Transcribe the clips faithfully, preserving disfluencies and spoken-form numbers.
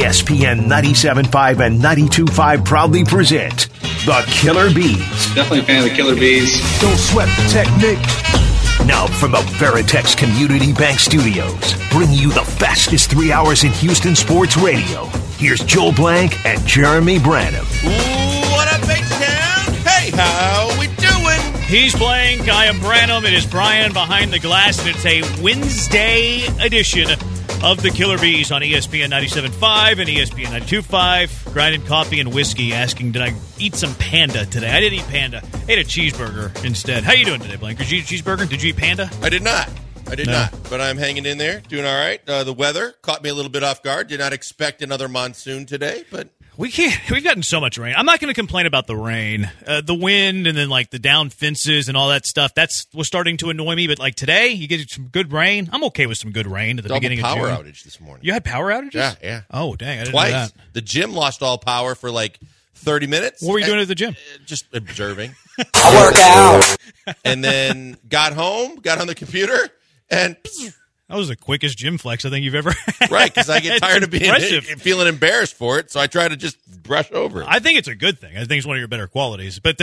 E S P N ninety-seven point five and ninety-two point five proudly present the Killer Bees. Definitely a fan of the Killer Bees. Don't sweat the technique. Now from the Veritex Community Bank Studios, bring you the fastest three hours in Houston sports radio. Here's Joel Blank and Jeremy Branham. What up, H-Town? Hey, how we doing? He's Blank, I am Branham. It is Brian behind the glass, and it's a Wednesday edition of the Killer Bees on E S P N ninety-seven point five and E S P N ninety-two point five. Grinding coffee and whiskey, asking, did I eat some Panda today? I didn't eat Panda. I ate a cheeseburger instead. How you doing today, Blank? Did you eat a cheeseburger? Did you eat Panda? I did not. I did No. not. But I'm hanging in there, doing all right. Uh, the weather caught me a little bit off guard. Did not expect another monsoon today, but... We can't. We've gotten so much rain. I'm not going to complain about the rain, uh, the wind, and then like the down fences and all that stuff. That's was starting to annoy me. But like today, you get some good rain. I'm okay with some good rain at the Double beginning power of June. outage this morning. You had power outages? Yeah, yeah. Oh, dang! I didn't Twice. know that. The gym lost all power for like thirty minutes. What were you and- doing at the gym? Just observing. I work out. And then got home, got on the computer, and... That was the quickest gym flex I think you've ever had. Right, because I get It's tired of being impressive. feeling embarrassed for it, so I try to just brush over it. I think it's a good thing. I think it's one of your better qualities. But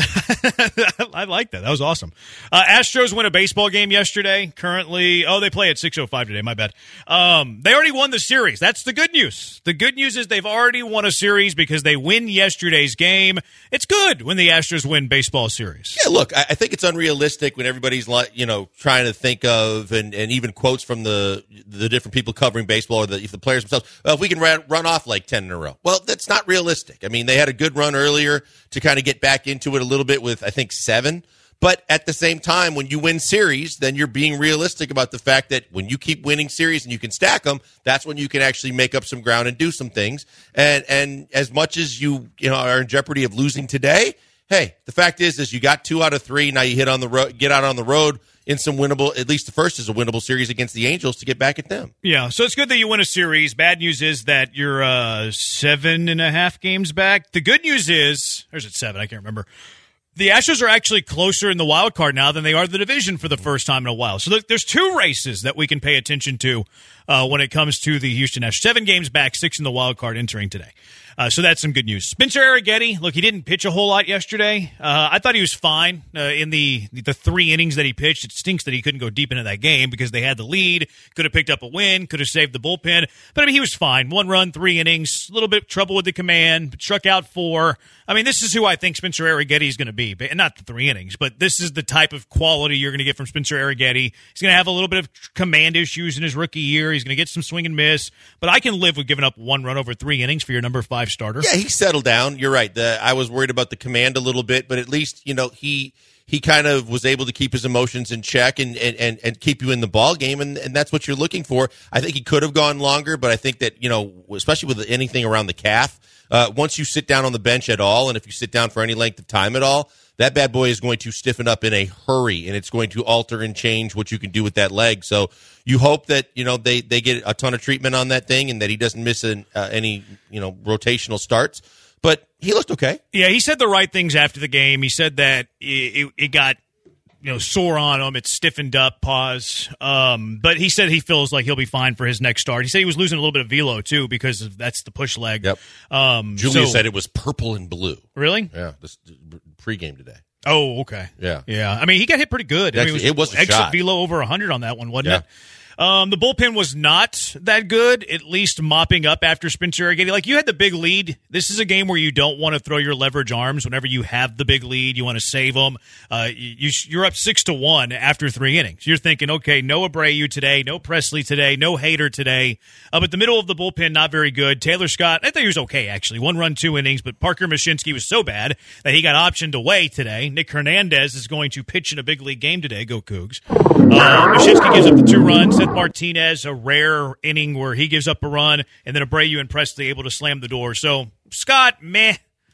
I like that. That was awesome. Uh, Astros win a baseball game yesterday. Currently, oh, they play at six oh five today. My bad. Um, they already won the series. That's the good news. The good news is they've already won a series because they win yesterday's game. It's good when the Astros win baseball series. Yeah, look, I I think it's unrealistic when everybody's like, you know, trying to think of and, and even quotes from the the different people covering baseball or the, the players themselves. Well, if we can run, run off like ten in a row, well, that's not realistic. I mean, they had a good run earlier to kind of get back into it a little bit with I think seven. But at the same time, when you win series, then you're being realistic about the fact that when you keep winning series and you can stack them, that's when you can actually make up some ground and do some things. And and as much as you you know are in jeopardy of losing today, hey, the fact is is you got two out of three. Now you hit on the road, get out on the road in some winnable. At least the first is a winnable series against the Angels to get back at them. Yeah, so it's good that you win a series. Bad news is that you're uh, seven and a half games back. The good news is, or is it seven? I can't remember. The Astros are actually closer in the wild card now than they are the division for the first time in a while. So look, there's two races that we can pay attention to uh, when it comes to the Houston Astros. Seven games back, six in the wild card entering today. Uh, so that's some good news. Spencer Arrighetti, look, he didn't pitch a whole lot yesterday. Uh, I thought he was fine uh, in the the three innings that he pitched. It stinks that he couldn't go deep into that game because they had the lead, could have picked up a win, could have saved the bullpen. But, I mean, he was fine. One run, three innings, a little bit of trouble with the command, struck out four. I mean, this is who I think Spencer Arrighetti is going to be. And not the three innings, but this is the type of quality you're going to get from Spencer Arrighetti. He's going to have a little bit of command issues in his rookie year. He's going to get some swing and miss. But I can live with giving up one run over three innings for your number five starter. Yeah, he settled down. You're right. The, I was worried about the command a little bit, but at least, you know, he he kind of was able to keep his emotions in check and and, and, and keep you in the ball game, and, and that's what you're looking for. I think he could have gone longer, but I think that, you know, especially with anything around the calf, uh, once you sit down on the bench at all, and if you sit down for any length of time at all, that bad boy is going to stiffen up in a hurry, and it's going to alter and change what you can do with that leg. So you hope that, you know, they, they get a ton of treatment on that thing and that he doesn't miss an, uh, any, you know, rotational starts. But he looked okay. Yeah, he said the right things after the game. He said that it, it, it got, you know, sore on him. It stiffened up, pause. Um, but he said he feels like he'll be fine for his next start. He said he was losing a little bit of velo, too, because of, that's the push leg. Yep. Um, Julia so, said it was purple and blue. Really? Yeah, this pregame today. Oh, okay. Yeah. Yeah. I mean, he got hit pretty good. I mean, Actually, it was a exit shot. velo over one hundred on that one, wasn't Yeah. it? Um, the bullpen was not that good, at least mopping up after Spencer Arrighetti. Like, you had the big lead. This is a game where you don't want to throw your leverage arms whenever you have the big lead. You want to save them. Uh, you, you're up six to one after three innings. You're thinking, okay, no Abreu today, no Presley today, no Hader today. Uh, but the middle of the bullpen, not very good. Taylor Scott, I thought he was okay, actually. One run, two innings, but Parker Mashinsky was so bad that he got optioned away today. Nick Hernandez is going to pitch in a big league game today. Go Cougs. Uh, Mashinsky gives up the two runs. Seth Martinez, a rare inning where he gives up a run, and then Abreu and Presley able to slam the door. So Scott, meh.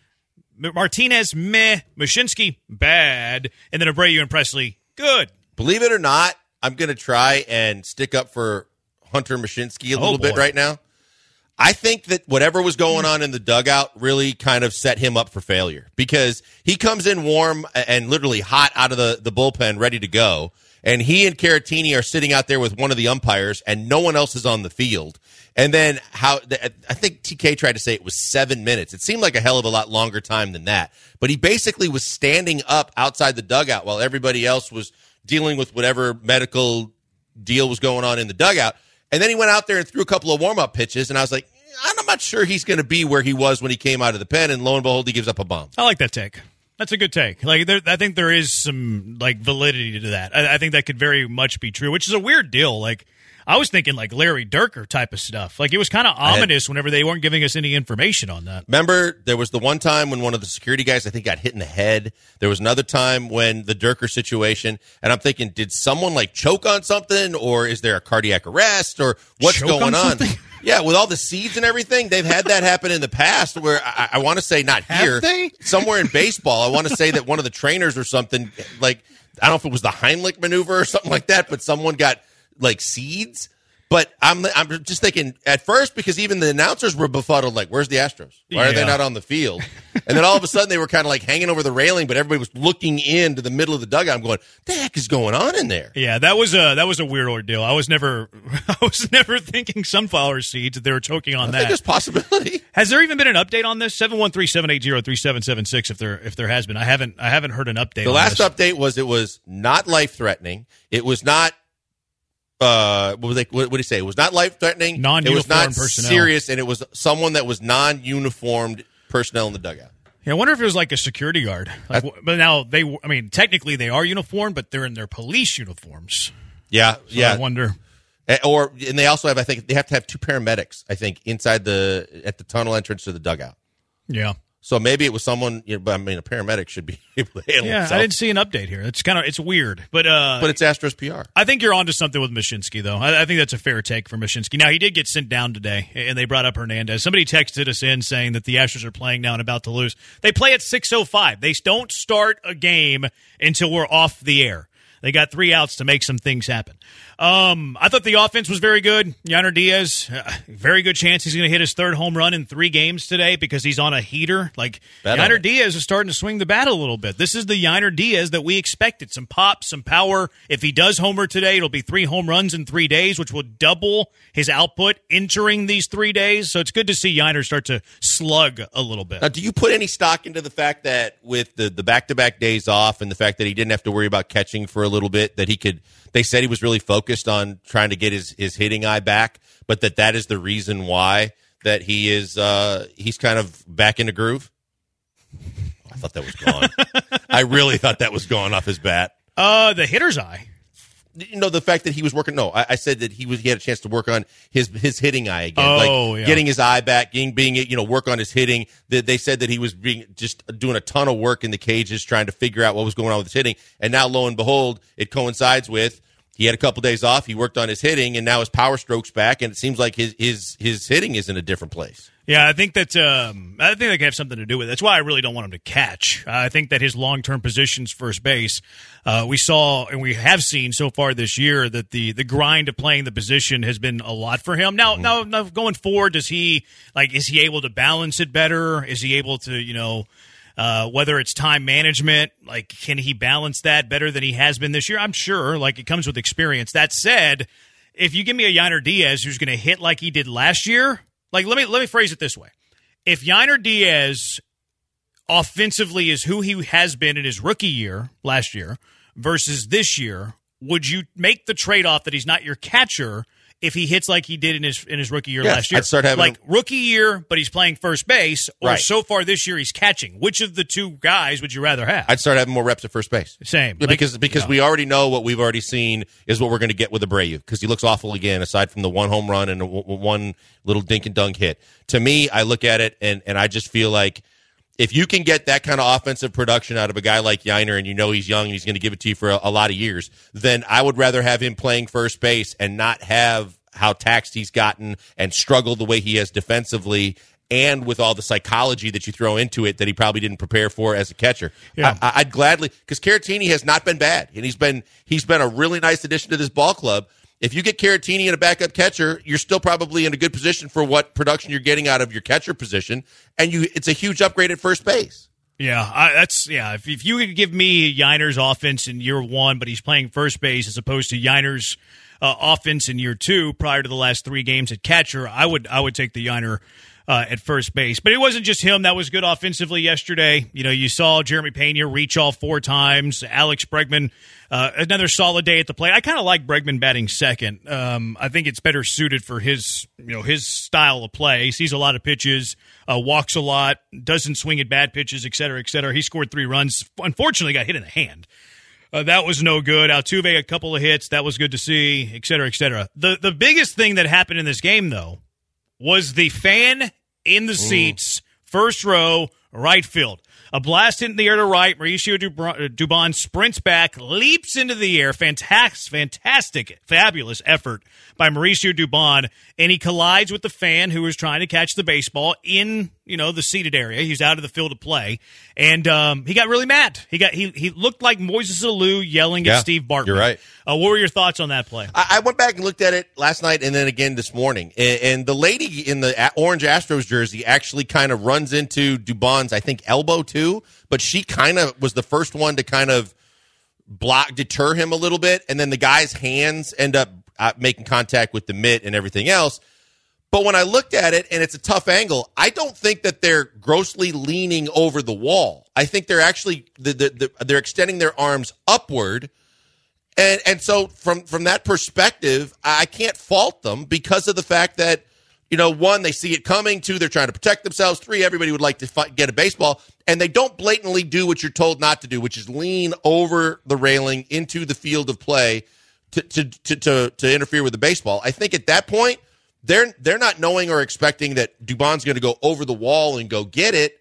Martinez, meh. Mashinsky, bad. And then Abreu and Presley, good. Believe it or not, I'm going to try and stick up for Hunter Mashinsky a Oh, little bit boy. right now. I think that whatever was going on in the dugout really kind of set him up for failure because he comes in warm and literally hot out of the, the bullpen, ready to go. and he and Caratini are sitting out there with one of the umpires, and no one else is on the field. And then how I think T K tried to say it was seven minutes. It seemed like a hell of a lot longer time than that. But he basically was standing up outside the dugout while everybody else was dealing with whatever medical deal was going on in the dugout. And then he went out there and threw a couple of warm-up pitches, and I was like, I'm not sure he's going to be where he was when he came out of the pen, and lo and behold, he gives up a bomb. I like that take. That's a good take. Like, there, I think there is some like validity to that. I, I think that could very much be true, which is a weird deal. Like, I was thinking like Larry Durker type of stuff. Like, it was kind of ominous had, whenever they weren't giving us any information on that. Remember, there was the one time when one of the security guys, I think, got hit in the head. There was another time when the Durker situation, and I'm thinking, did someone like choke on something, or is there a cardiac arrest, or what's choke going on? on? Yeah, with all the seeds and everything, they've had that happen in the past where I, I want to say not Have here, they? somewhere in baseball. I want to say that one of the trainers or something, like, I don't know if it was the Heimlich maneuver or something like that, but someone got, like, seeds. But I'm I'm just thinking at first, because even the announcers were befuddled, like, where's the Astros? Why are Yeah. they not on the field? And then all of a sudden they were kind of like hanging over the railing, but everybody was looking into the middle of the dugout. I'm going, what the heck is going on in there? Yeah, that was a that was a weird ordeal. I was never I was never thinking sunflower seeds that they were choking on I that. think there's possibility. Has there even been an update on this? seven one three, seven eight zero, three seven seven six if there if there has been. I haven't I haven't heard an update The on last this. update was it was not life-threatening. It was not, uh, what, was they, what, what did he say? It was not life-threatening. It was Non-uniformed not personnel. serious, and it was someone that was non-uniformed personnel in the dugout. Yeah, I wonder if it was like a security guard. Like, but now they I mean, technically they are uniformed, but they're in their police uniforms. Yeah, So yeah. I wonder. Eh, Or and they also have, I think, they have to have two paramedics, I think, inside the at the tunnel entrance to the dugout. Yeah. So maybe it was someone, you know, but I mean, a paramedic should be able to handle Yeah, himself. I didn't see an update here. It's kind of it's weird, but uh, But it's Astros P R. I think you're onto something with Mashinsky, though. I, I think that's a fair take for Mashinsky. Now, he did get sent down today, and they brought up Hernandez. Somebody texted us in saying that the Astros are playing now and about to lose. They play at six oh five. They don't start a game until we're off the air. They got three outs to make some things happen. Um, I thought the offense was very good. Yainer Diaz, uh, very good chance he's going to hit his third home run in three games today because he's on a heater. Like, Bet on Yainer it. Diaz is starting to swing the bat a little bit. This is the Yainer Diaz that we expected. Some pop, some power. If he does homer today, it'll be three home runs in three days, which will double his output entering these three days. So it's good to see Yainer start to slug a little bit. Now, do you put any stock into the fact that with the, the back-to-back days off and the fact that he didn't have to worry about catching for a little bit, that he could – they said he was really focused on trying to get his, his hitting eye back, but that that is the reason why that he is uh, he's kind of back in the groove? I thought that was gone. I really thought that was gone off his bat. Uh, the hitter's eye. You know, the fact that he was working. No, I, I said that he was. He had a chance to work on his his hitting eye again, Oh, like yeah. getting his eye back, getting being you know work on his hitting. That they said that he was being just doing a ton of work in the cages, trying to figure out what was going on with his hitting. And now, lo and behold, it coincides with he had a couple days off. He worked on his hitting, and now his power stroke's back, and it seems like his his his hitting is in a different place. Yeah, I think that um, I think that can have something to do with it. That's why I really don't want him to catch. Uh, I think that his long-term position's first base. Uh, we saw and we have seen so far this year that the the grind of playing the position has been a lot for him. Now, now, now, going forward, does he like? Is he able to balance it better? Is he able to, you know? Uh, whether it's time management, like, can he balance that better than he has been this year? I'm sure. Like, it comes with experience. That said, if you give me a Yainer Diaz who's going to hit like he did last year, like, let me let me phrase it this way. If Yainer Diaz offensively is who he has been in his rookie year last year versus this year, would you make the trade-off that he's not your catcher if he hits like he did in his in his rookie year Yes, last year? I'd start having like rookie year, but he's playing first base, or Right. so far this year he's catching. Which of the two guys would you rather have? I'd start having more reps at first base. Same. Yeah, Like, because because yeah. we already know what we've already seen is what we're going to get with Abreu because he looks awful again. Aside from the one home run and a, w- one little dink and dunk hit, to me, I look at it and and I just feel like if you can get that kind of offensive production out of a guy like Yainer, and you know he's young and he's going to give it to you for a, a lot of years, then I would rather have him playing first base and not have how taxed he's gotten and struggled the way he has defensively, and with all the psychology that you throw into it that he probably didn't prepare for as a catcher. Yeah. I, I'd gladly, because Caratini has not been bad, and he's been he's been a really nice addition to this ball club. If you get Caratini and a backup catcher, you're still probably in a good position for what production you're getting out of your catcher position, and you it's a huge upgrade at first base. Yeah, I, that's yeah. If, if you could give me Yiner's offense in year one, but he's playing first base as opposed to Yiner's uh, offense in year two, prior to the last three games at catcher, I would I would take the Yiner uh, at first base. But it wasn't just him that was good offensively yesterday. You know, you saw Jeremy Pena reach all four times. Alex Bregman, uh, another solid day at the plate. I kind of like Bregman batting second. Um, I think it's better suited for his you know his style of play. He sees a lot of pitches. Uh, walks a lot, doesn't swing at bad pitches, et cetera, et cetera. He scored three runs. Unfortunately, got hit in the hand. Uh, that was no good. Altuve, a couple of hits. That was good to see, et cetera, et cetera. The, the biggest thing that happened in this game, though, was the fan in the seats, first row, right field. A blast into the air to right. Mauricio Dubon sprints back, leaps into the air. Fantastic, fantastic, fabulous effort by Mauricio Dubon, and he collides with the fan who was trying to catch the baseball in, you know, the seated area. He's out of the field of play, and um, he got really mad. He got he he looked like Moises Alou yelling yeah, at Steve Bartman. You're right. Uh, what were your thoughts on that play? I, I went back and looked at it last night and then again this morning, and, and the lady in the orange Astros jersey actually kind of runs into Dubon's, I think, elbow too, but she kind of was the first one to kind of block, deter him a little bit, and then the guy's hands end up uh, making contact with the mitt and everything else. But when I looked at it, and it's a tough angle, I don't think that they're grossly leaning over the wall. I think they're actually the, the, the, they're extending their arms upward, and and so from from that perspective, I can't fault them because of the fact that, you know, one, they see it coming. Two, they're trying to protect themselves. Three, everybody would like to fight, get a baseball, and they don't blatantly do what you're told not to do, which is lean over the railing into the field of play to to to to, to interfere with the baseball. I think at that point, They're they're not knowing or expecting that Dubon's going to go over the wall and go get it.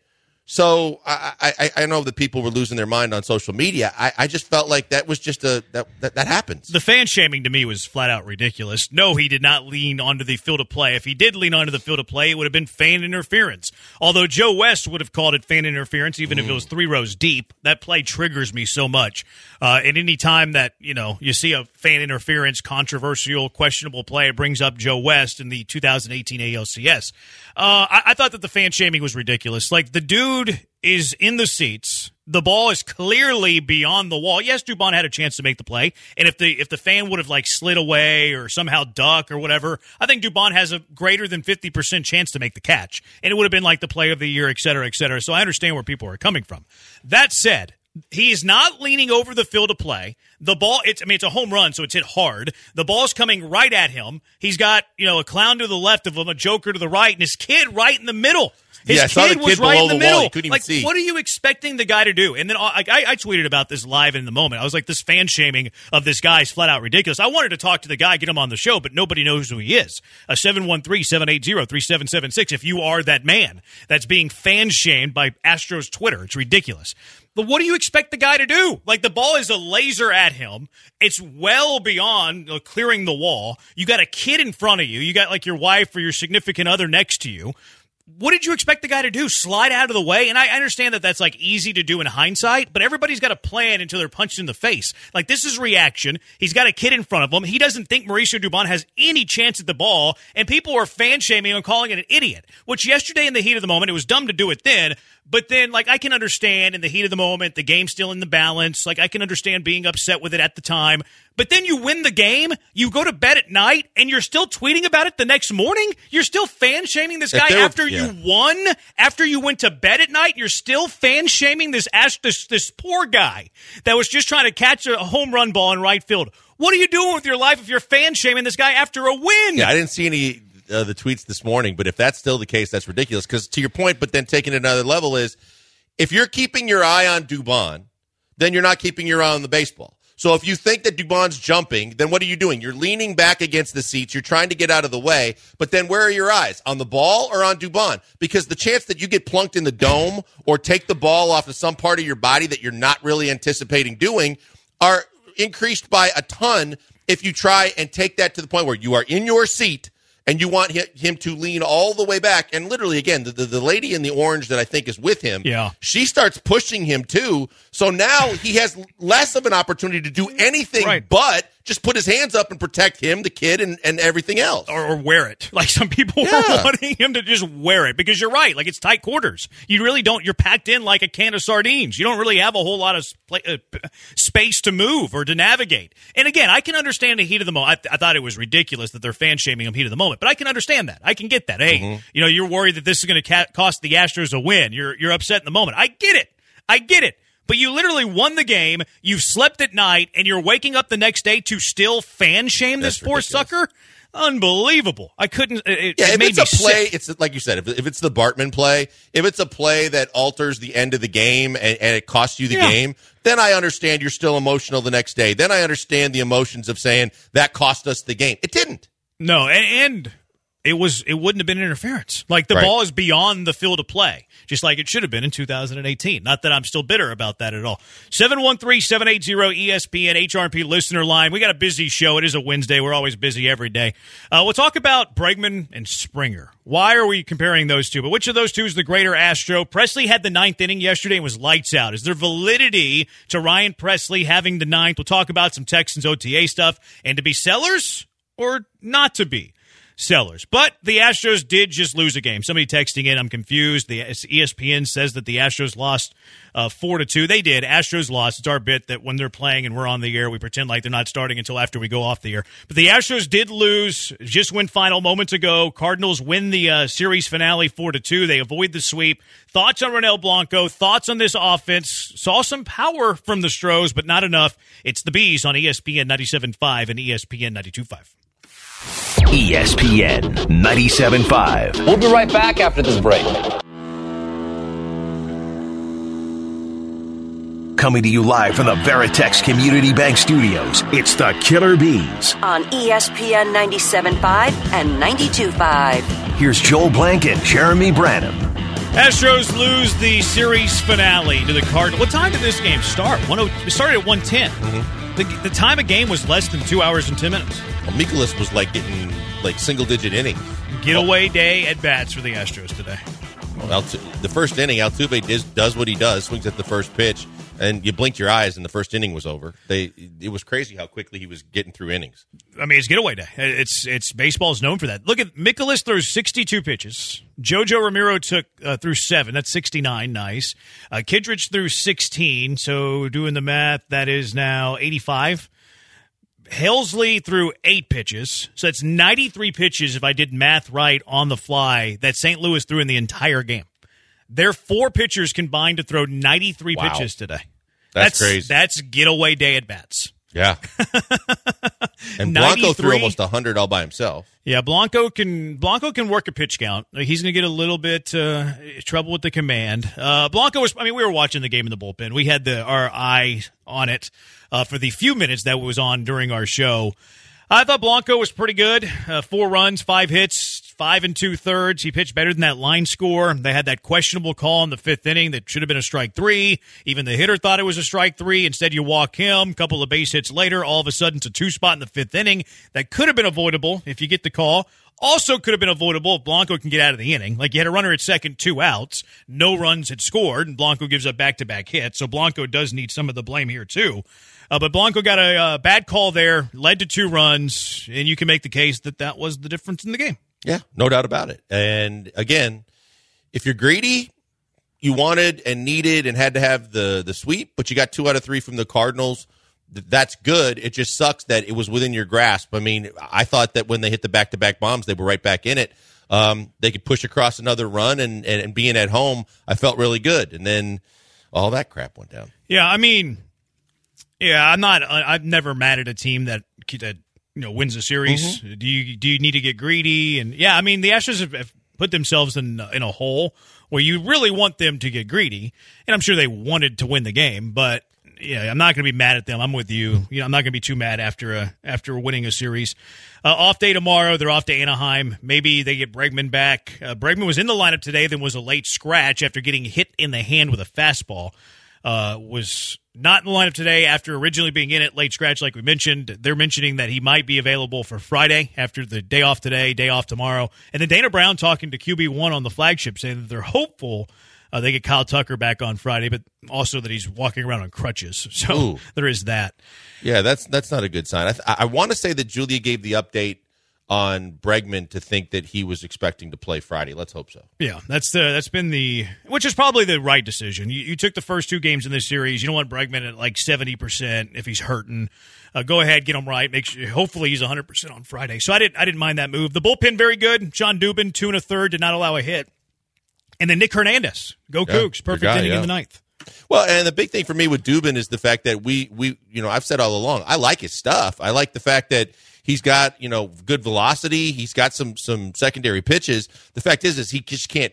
So I, I I know that people were losing their mind on social media. I, I just felt like that was just a that, that that happens. The fan shaming to me was flat out ridiculous. No, he did not lean onto the field of play. If he did lean onto the field of play, it would have been fan interference. Although Joe West would have called it fan interference, even mm. if it was three rows deep. That play triggers me so much. Uh, and any time that you know you see a fan interference, controversial, questionable play, it brings up Joe West in the two thousand eighteen A L C S. Uh, I, I thought that the fan shaming was ridiculous. Like, the dude is in the seats. The ball is clearly beyond the wall. Yes, Dubon had a chance to make the play, and if the if the fan would have like slid away or somehow duck or whatever, I think Dubon has a greater than fifty percent chance to make the catch, and it would have been like the play of the year, et cetera, et cetera. So I understand where people are coming from. That said, he's not leaning over the field of play. The ball, it's, I mean, it's a home run, so it's hit hard. The ball's coming right at him. He's got, you know, a clown to the left of him, a joker to the right, and his kid right in the middle. His yeah, kid, kid was right in the, the middle. He couldn't even like, see. What are you expecting the guy to do? And then I, I, I tweeted about this live in the moment. I was like, this fan shaming of this guy is flat out ridiculous. I wanted to talk to the guy, get him on the show, but nobody knows who he is. A seven one three, seven eight zero, three seven seven six if you are that man that's being fan shamed by Astros Twitter. It's ridiculous. But what do you expect the guy to do? Like, the ball is a laser at him. It's well beyond uh, clearing the wall. You got a kid in front of you. You got, like, your wife or your significant other next to you. What did you expect the guy to do? Slide out of the way? And I understand that that's, like, easy to do in hindsight, but everybody's got a plan until they're punched in the face. Like, this is reaction. He's got a kid in front of him. He doesn't think Mauricio Dubon has any chance at the ball, and people are fan-shaming and calling it an idiot, which yesterday in the heat of the moment, it was dumb to do it then, but then, like, I can understand in the heat of the moment, the game's still in the balance. Like, I can understand being upset with it at the time. But then you win the game, you go to bed at night, and you're still tweeting about it the next morning? You're still fan-shaming this guy after were, yeah. you won? After you went to bed at night, you're still fan-shaming this, this, this poor guy that was just trying to catch a home run ball in right field. What are you doing with your life if you're fan-shaming this guy after a win? Yeah, I didn't see any... Uh, the tweets this morning, but if that's still the case, that's ridiculous. Because to your point, but then taking it another level is, if you're keeping your eye on Dubon, then you're not keeping your eye on the baseball. So if you think that Dubon's jumping, then what are you doing? You're leaning back against the seats. You're trying to get out of the way. But then where are your eyes? On the ball or on Dubon? Because the chance that you get plunked in the dome or take the ball off of some part of your body that you're not really anticipating doing are increased by a ton if you try and take that to the point where you are in your seat and you want him to lean all the way back. And literally, again, the, the, the lady in the orange that I think is with him, yeah. she starts pushing him too. So now he has less of an opportunity to do anything right. but just put his hands up and protect him, the kid, and, and everything else. Or, or wear it. Like some people Yeah. were wanting him to just wear it because you're right. Like it's tight quarters. You really don't. You're packed in like a can of sardines. You don't really have a whole lot of play, uh, space to move or to navigate. And again, I can understand the heat of the moment. I, th- I thought it was ridiculous that they're fan shaming him heat of the moment, but I can understand that. I can get that. Hey, mm-hmm. you know, you're worried that this is going to ca- cost the Astros a win. You're you're upset in the moment. I get it. I get it. But you literally won the game, you've slept at night, and you're waking up the next day to still fan shame this That's poor ridiculous. sucker? Unbelievable. I couldn't it, Yeah, it if made it's me a play, sick. it's like you said, if, if it's the Bartman play, if it's a play that alters the end of the game and, and it costs you the Yeah. game, then I understand you're still emotional the next day. Then I understand the emotions of saying that cost us the game. It didn't. No, and, and it was it wouldn't have been interference. Like the Right. ball is beyond the field of play, just like it should have been in two thousand eighteen. Not that I'm still bitter about that at all. seven one three, seven eight zero, E S P N, H R P listener line. We got a busy show. It is a Wednesday. We're always busy every day. Uh, we'll talk about Bregman and Springer. Why are we comparing those two? But which of those two is the greater Astro? Presley had the ninth inning yesterday and was lights out. Is there validity to Ryan Presley having the ninth? We'll talk about some Texans O T A stuff. And to be sellers or not to be sellers. But the Astros did just lose a game. Somebody texting in, I'm confused. The E S P N says that the Astros lost uh, four to two. They did. Astros lost. It's our bit that when they're playing and we're on the air, we pretend like they're not starting until after we go off the air. But the Astros did lose. Just went final moments ago. Cardinals win the uh, series finale four to two. They avoid the sweep. Thoughts on Ronel Blanco? Thoughts on this offense? Saw some power from the Stros, but not enough. It's the Bees on E S P N ninety-seven point five and E S P N ninety-two point five. E S P N ninety-seven point five. We'll be right back after this break. Coming to you live from the Veritex Community Bank Studios, it's the Killer Bees. On E S P N ninety-seven point five and ninety-two point five. Here's Joel Blank and Jeremy Branham. Astros lose the series finale to the Cardinals. What time did this game start? It started at one ten. Mm-hmm. The, the time of game was less than two hours and ten minutes. Well, Mikolas was like getting like single-digit innings. Getaway day at bats for the Astros today. Well, Altu- the first inning, Altuve does, does what he does, swings at the first pitch, and you blinked your eyes, and the first inning was over. They It was crazy how quickly he was getting through innings. I mean, it's getaway day. It's it's baseball is known for that. Look at Mikolas throws sixty-two pitches. Jojo Ramiro took uh, through seven. That's sixty-nine. Nice. Uh, Kidrich threw sixteen. So doing the math, that is now eighty-five. Helsley threw eight pitches. So that's ninety-three pitches, if I did math right on the fly, that Saint Louis threw in the entire game. Their four pitchers combined to throw ninety-three Wow. pitches today. That's, that's crazy. That's getaway day at bats. Yeah. And Blanco threw ninety-three almost one hundred all by himself. Yeah, Blanco can Blanco can work a pitch count. He's going to get a little bit uh, trouble with the command. Uh, Blanco was. I mean, we were watching the game in the bullpen. We had the our eye on it uh, for the few minutes that was on during our show. I thought Blanco was pretty good. Uh, four runs, five hits, five and two thirds. He pitched better than that line score. They had that questionable call in the fifth inning that should have been a strike three. Even the hitter thought it was a strike three. Instead, you walk him. A couple of base hits later, all of a sudden it's a two spot in the fifth inning. That could have been avoidable if you get the call. Also could have been avoidable if Blanco can get out of the inning. Like you had a runner at second, two outs. No runs had scored, and Blanco gives up back-to-back hits. So Blanco does need some of the blame here, too. Uh, but Blanco got a uh, bad call there, led to two runs, and you can make the case that that was the difference in the game. Yeah, no doubt about it. And again, if you're greedy, you wanted and needed and had to have the the sweep, but you got two out of three from the Cardinals. That's good. It just sucks that it was within your grasp. I mean, I thought that when they hit the back-to-back bombs, they were right back in it. Um, they could push across another run, and, and, and being at home, I felt really good. And then all that crap went down. Yeah, I mean, yeah, I'm not. I'm never mad at a team that that you know wins a series. Mm-hmm. Do you do you need to get greedy? And yeah, I mean, the Astros have, have put themselves in in a hole where you really want them to get greedy, and I'm sure they wanted to win the game, but. Yeah, I'm not going to be mad at them. I'm with you. You know, I'm not going to be too mad after a, after winning a series. Uh, off day tomorrow. They're off to Anaheim. Maybe they get Bregman back. Uh, Bregman was in the lineup today, then was a late scratch after getting hit in the hand with a fastball. Uh, was not in the lineup today after originally being in it, late scratch like we mentioned. They're mentioning that he might be available for Friday after the day off today, day off tomorrow. And then Dana Brown talking to Q B one on the flagship saying that they're hopeful Uh, they get Kyle Tucker back on Friday, but also that he's walking around on crutches. So Ooh. there is that. Yeah, that's that's not a good sign. I, th- I want to say that Julia gave the update on Bregman to think that he was expecting to play Friday. Let's hope so. Yeah, that's the that's been the which is probably the right decision. You, you took the first two games in this series. You don't want Bregman at like seventy percent if he's hurting. Uh, go ahead, get him right. Make sure. Hopefully, he's one hundred percent on Friday. So I didn't I didn't mind that move. The bullpen very good. John Dubin two and a third, did not allow a hit, and then Nick Hernandez, go Yeah, Cougs, perfect guy, inning yeah. in the ninth. Well, and the big thing for me with Dubin is the fact that we we you know I've said all along I like his stuff. I like the fact that he's got, you know, good velocity. He's got some some secondary pitches. The fact is, is he just can't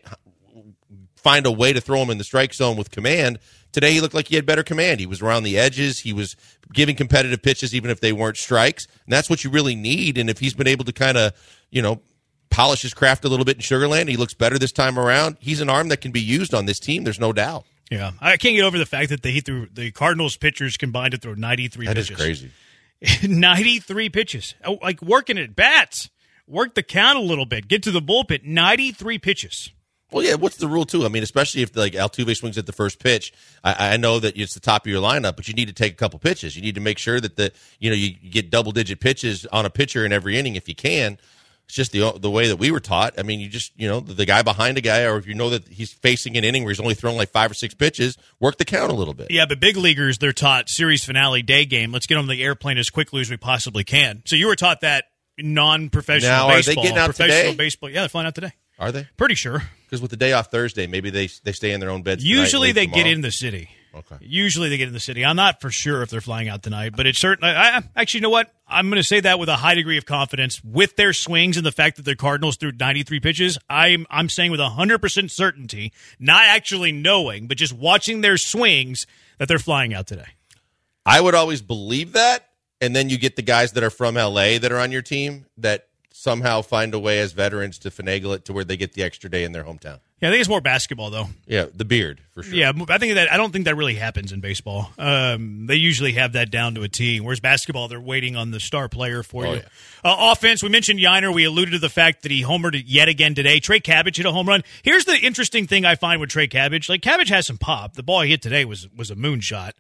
find a way to throw him in the strike zone with command. Today, he looked like he had better command. He was around the edges. He was giving competitive pitches, even if they weren't strikes. And that's what you really need. And if he's been able to kind of, you know, polish his craft a little bit in Sugar Land, he looks better this time around. He's an arm that can be used on this team. There's no doubt. Yeah, I can't get over the fact that they threw the Cardinals pitchers combined to throw ninety-three That pitches. is crazy. ninety-three pitches. Oh, like working at bats. Work the count a little bit. Get to the bullpen. ninety-three pitches. Well, yeah, what's the rule, too? I mean, especially if, like, Altuve swings at the first pitch. I, I know that it's the top of your lineup, but you need to take a couple pitches. You need to make sure that, the you know, you get double-digit pitches on a pitcher in every inning if you can. It's just the the way that we were taught. I mean, you just, you know, the, the guy behind a guy, or if you know that he's facing an inning where he's only throwing like five or six pitches, work the count a little bit. Yeah, but big leaguers, they're taught series finale day game. Let's get on the airplane as quickly as we possibly can. So you were taught that non-professional Now, are baseball. they getting out professional today? baseball. Yeah, they're flying out today. Are they? Pretty sure. Because with the day off Thursday, maybe they they stay in their own beds tonight, Usually leave they tomorrow. get in the city. Okay. Usually they get in the city. I'm not for sure if they're flying out tonight, but it's certain. I, I, actually, you know what? I'm going to say that with a high degree of confidence with their swings and the fact that the Cardinals threw ninety-three pitches. I'm I'm saying with one hundred percent certainty, not actually knowing, but just watching their swings, that they're flying out today. I would always believe that, and then you get the guys that are from L A that are on your team that somehow find a way as veterans to finagle it to where they get the extra day in their hometown. Yeah, I think it's more basketball, though. Yeah, the beard, for sure. Yeah, I think that I don't think that really happens in baseball. Um, they usually have that down to a T. Whereas basketball, they're waiting on the star player for Oh, you. yeah. Uh, offense, we mentioned Yiner. We alluded to the fact that he homered yet again today. Trey Cabbage hit a home run. Here's the interesting thing I find with Trey Cabbage. Like, Cabbage has some pop. The ball he hit today was was a moonshot.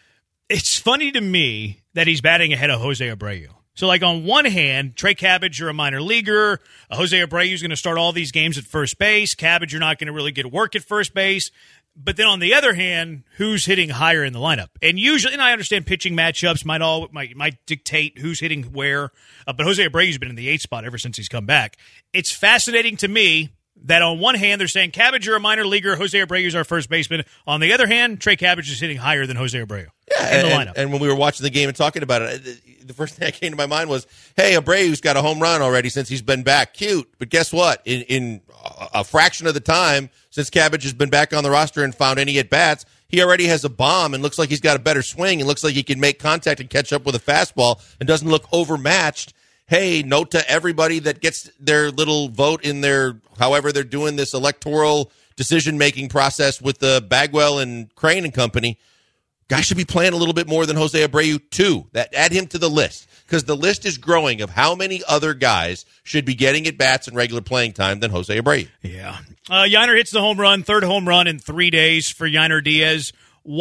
It's funny to me that he's batting ahead of Jose Abreu. So, like, on one hand, Trey Cabbage, you're a minor leaguer. Uh, Jose Abreu's going to start all these games at first base. Cabbage, you're not going to really get work at first base. But then on the other hand, who's hitting higher in the lineup? And usually, and I understand pitching matchups might all might, might dictate who's hitting where. Uh, but Jose Abreu's been in the eighth spot ever since he's come back. It's fascinating to me that on one hand, they're saying, Cabbage, you're a minor leaguer. Jose Abreu's our first baseman. On the other hand, Trey Cabbage is hitting higher than Jose Abreu Yeah, in the and, lineup. and when we were watching the game and talking about it, the first thing that came to my mind was, hey, Abreu's got a home run already since he's been back. Cute. But guess what? In, in a fraction of the time since Cabbage has been back on the roster and found any at-bats, he already has a bomb and looks like he's got a better swing and looks like he can make contact and catch up with a fastball and doesn't look overmatched. Hey, note to everybody that gets their little vote in their, however they're doing this electoral decision-making process with the Bagwell and Crane and company, guy should be playing a little bit more than Jose Abreu, too. That, add him to the list, because the list is growing of how many other guys should be getting at-bats and regular playing time than Jose Abreu. Yeah. Uh, Yiner hits the home run, third home run in three days for Yiner Diaz.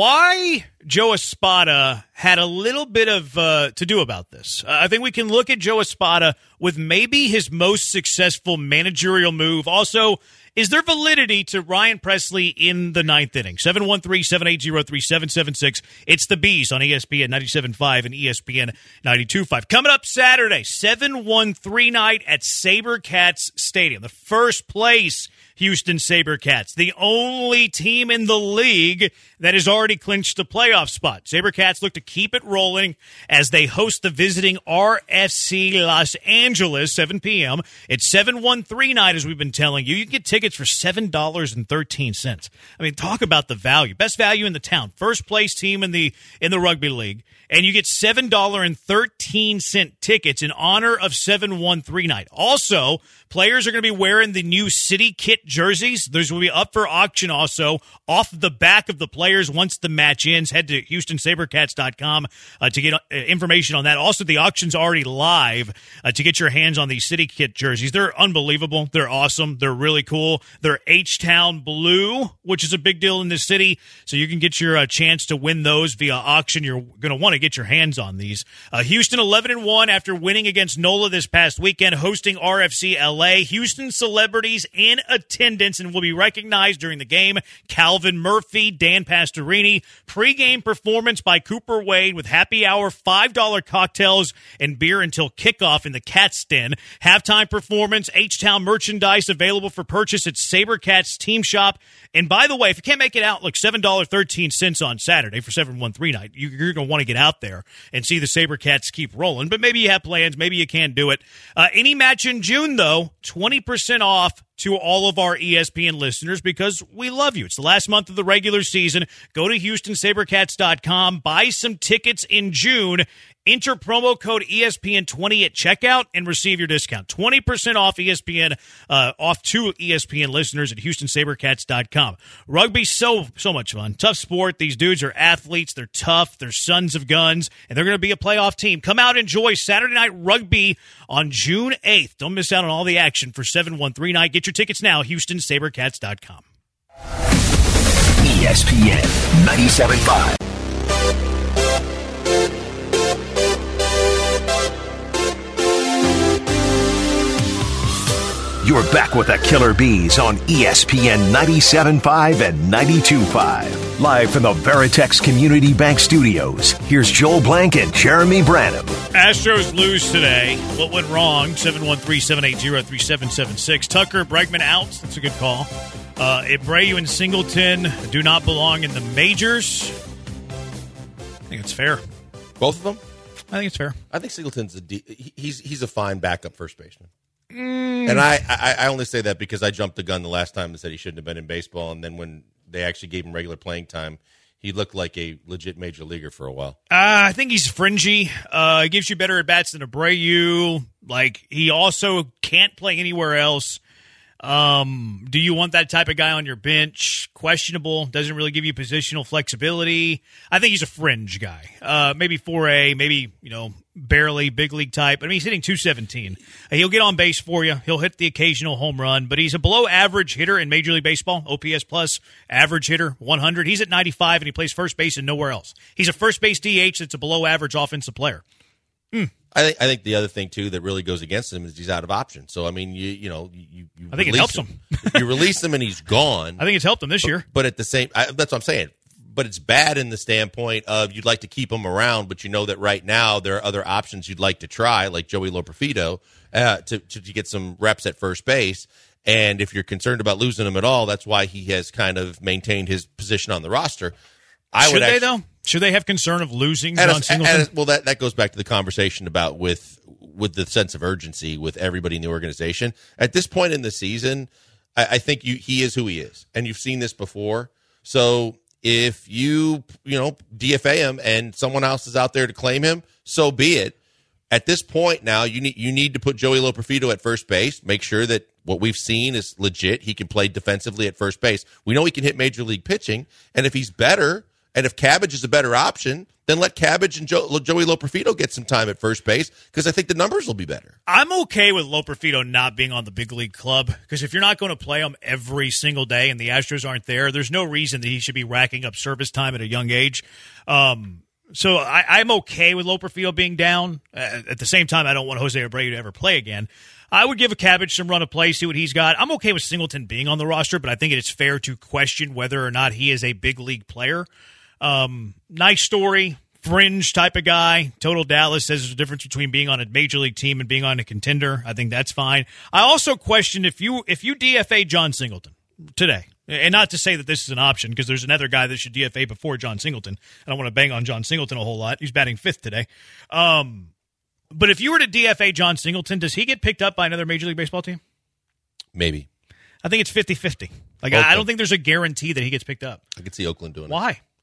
Why Joe Espada had a little bit of uh, to do about this. Uh, I think we can look at Joe Espada with maybe his most successful managerial move. Also, is there validity to Ryan Presley in the ninth inning? seven one three, seven eight zero, three seven seven six. It's the Bees on E S P N ninety-seven point five and E S P N ninety-two point five. Coming up Saturday, seven one three night at SaberCats Stadium. The first place Houston SaberCats, the only team in the league that has already clinched the playoff spot. SaberCats look to keep it rolling as they host the visiting R F C Los Angeles, seven p.m. It's seven one three night, as we've been telling you. You can get tickets for seven dollars and thirteen cents. I mean, talk about the value. Best value in the town. First place team in the in the rugby league. and you get seven dollars and thirteen cents tickets in honor of seven one three night. Also, players are going to be wearing the new City Kit jerseys. Those will be up for auction also off the back of the players once the match ends. Head to Houston Sabercats dot com uh, to get uh, information on that. Also, the auction's already live uh, to get your hands on these City Kit jerseys. They're unbelievable. They're awesome. They're really cool. They're H-Town blue, which is a big deal in this city, so you can get your uh, chance to win those via auction. You're going to want to get your hands on these. Uh, Houston eleven and one after winning against NOLA this past weekend, hosting R F C L A. Houston celebrities in attendance and will be recognized during the game. Calvin Murphy, Dan Pastorini. Pre-game performance by Cooper Wade with happy hour five dollars cocktails and beer until kickoff in the Cats Den. Halftime performance, H-Town merchandise available for purchase at SaberCats Team Shop. And by the way, if you can't make it out, look, seven dollars and thirteen cents on Saturday for seven one three night. You're going to want to get out there and see the SaberCats keep rolling. But maybe you have plans. Maybe you can't do it. Uh, any match in June, though, twenty percent off to all of our E S P N listeners because we love you. It's the last month of the regular season. Go to Houston Sabercats dot com. Buy some tickets in June. Enter promo code E S P N twenty at checkout and receive your discount. twenty percent off E S P N, uh, off to E S P N listeners at Houston Sabercats dot com. Rugby's so, so much fun. Tough sport. These dudes are athletes. They're tough. They're sons of guns, and they're going to be a playoff team. Come out and enjoy Saturday Night Rugby on June eighth. Don't miss out on all the action for seven one three night. Get your tickets now, Houston Sabercats dot com. E S P N ninety-seven point five. You're back with the Killer Bees on E S P N ninety-seven point five and ninety-two point five. Live from the Veritex Community Bank Studios, here's Joel Blank and Jeremy Branham. Astros lose today. What went wrong? seven one three, seven eight zero, three seven seven six. Tucker, Bregman out. That's a good call. Uh, Abreu and Singleton do not belong in the majors. I think it's fair. Both of them? I think it's fair. I think Singleton's a de- he's he's a fine backup first baseman. Mm. And I, I, I only say that because I jumped the gun the last time and said he shouldn't have been in baseball, and then when they actually gave him regular playing time, he looked like a legit major leaguer for a while. Uh, I think he's fringy. Uh, he gives you better at-bats than Abreu. Like, he also can't play anywhere else. Um, do you want that type of guy on your bench? Questionable. Doesn't really give you positional flexibility. I think he's a fringe guy. Uh, maybe four A, maybe, you know, barely big league type. I mean, he's hitting two seventeen. He'll get on base for you. He'll hit the occasional home run, but he's a below average hitter in Major League Baseball. O P S plus, average hitter, one hundred. He's at ninety-five, and he plays first base and nowhere else. He's a first base D H that's a below average offensive player. Hmm. I think I think the other thing too that really goes against him is he's out of options. So I mean, you you know, you, you I think it helps him. him. You release him and he's gone. I think it's helped him this but, year. But at the same, I, that's what I'm saying. But it's bad in the standpoint of you'd like to keep him around, but you know that right now there are other options you'd like to try, like Joey Loperfido, uh, to, to to get some reps at first base. And if you're concerned about losing him at all, that's why he has kind of maintained his position on the roster. I Should would they actually, though? Should they have concern of losing a, John Singleton? a, well, that that goes back to the conversation about with with the sense of urgency with everybody in the organization at this point in the season. I, I think you he is who he is, and you've seen this before. So if you you know D F A him and someone else is out there to claim him, so be it. At this point now, you need you need to put Joey Loperfido at first base. Make sure that what we've seen is legit. He can play defensively at first base. We know he can hit major league pitching, and if he's better, and if Cabbage is a better option, then let Cabbage and jo- Joey Loperfido get some time at first base because I think the numbers will be better. I'm okay with Loperfido not being on the big league club because if you're not going to play him every single day and the Astros aren't there, there's no reason that he should be racking up service time at a young age. Um, so I, I'm okay with Loperfido being down. Uh, at the same time, I don't want Jose Abreu to ever play again. I would give a Cabbage some run of play, see what he's got. I'm okay with Singleton being on the roster, but I think it is fair to question whether or not he is a big league player. Um, nice story, fringe type of guy. Total Dallas says there's a difference between being on a major league team and being on a contender. I think that's fine. I also question if you if you D F A John Singleton today, and not to say that this is an option because there's another guy that should D F A before John Singleton. I don't want to bang on John Singleton a whole lot. He's batting fifth today. Um, but if you were to D F A John Singleton, does he get picked up by another Major League Baseball team? Maybe. I think it's fifty-fifty. Like Oakland. I don't think there's a guarantee that he gets picked up. I could see Oakland doing it. Why?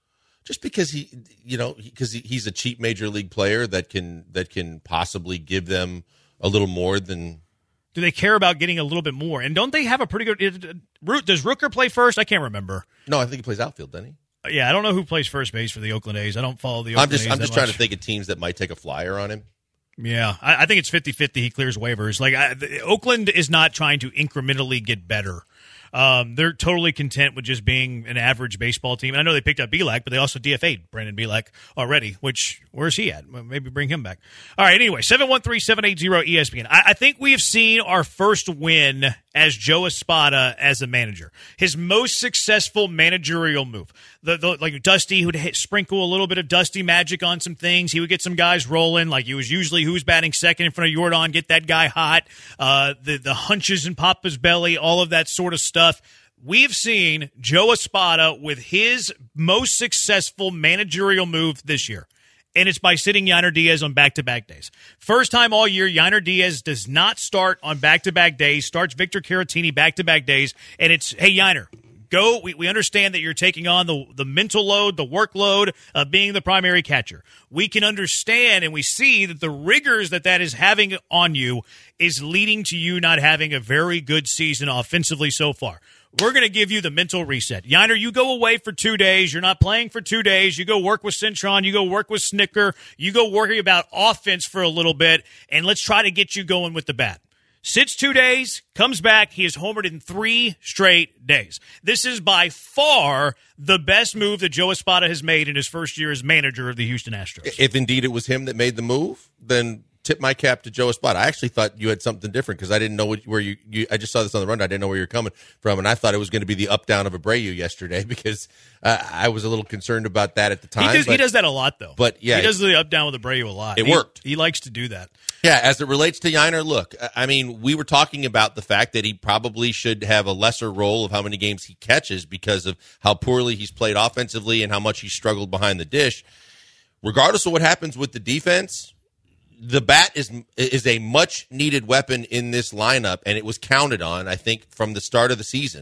Just because he, you know, because he, he's a cheap major league player that can that can possibly give them a little more than. Do they care about getting a little bit more? And don't they have a pretty good – does Rooker play first? I can't remember. No, I think he plays outfield, doesn't he? Yeah, I don't know who plays first base for the Oakland A's. I don't follow the Oakland I'm just, A's I'm just that trying much. to think of teams that might take a flyer on him. Yeah, I, I think it's fifty-fifty. He clears waivers. Like I, the, Oakland is not trying to incrementally get better. Um, they're totally content with just being an average baseball team. And I know they picked up Bielak, but they also D F A'd Brandon Bielak already, which, where's he at? Well, maybe bring him back. All right, anyway, seven one three, seven eight zero, E S P N. I, I think we have seen our first win as Joe Espada as a manager. His most successful managerial move. The, the like Dusty, who'd hit, sprinkle a little bit of Dusty magic on some things. He would get some guys rolling. Like he was usually who's batting second in front of Jordan, get that guy hot. Uh, the, the hunches in Papa's belly, all of that sort of stuff. We've seen Joe Espada with his most successful managerial move this year, and it's by sitting Yainer Diaz on back-to-back days. First time all year, Yainer Diaz does not start on back-to-back days, starts Victor Caratini back-to-back days, and it's, hey, Yainer, go. We, we understand that you're taking on the, the mental load, the workload of being the primary catcher. We can understand and we see that the rigors that that is having on you is leading to you not having a very good season offensively so far. We're going to give you the mental reset. Yainer, you go away for two days. You're not playing for two days. You go work with Cintron. You go work with Snicker. You go worry about offense for a little bit, and let's try to get you going with the bat. Sits two days, comes back. He has homered in three straight days. This is by far the best move that Joe Espada has made in his first year as manager of the Houston Astros. If indeed it was him that made the move, then tip my cap to Joe Espada. I actually thought you had something different because I didn't know what, where you, you. I just saw this on the run. I didn't know where you were coming from, and I thought it was going to be the up down of Abreu yesterday because uh, I was a little concerned about that at the time. He does, but, he does that a lot, though. But yeah, he does the up down with Abreu a lot. It he, worked. He likes to do that. Yeah, as it relates to Yainer, look, I mean, we were talking about the fact that he probably should have a lesser role of how many games he catches because of how poorly he's played offensively and how much he's struggled behind the dish. Regardless of what happens with the defense, the bat is is a much-needed weapon in this lineup, and it was counted on, I think, from the start of the season.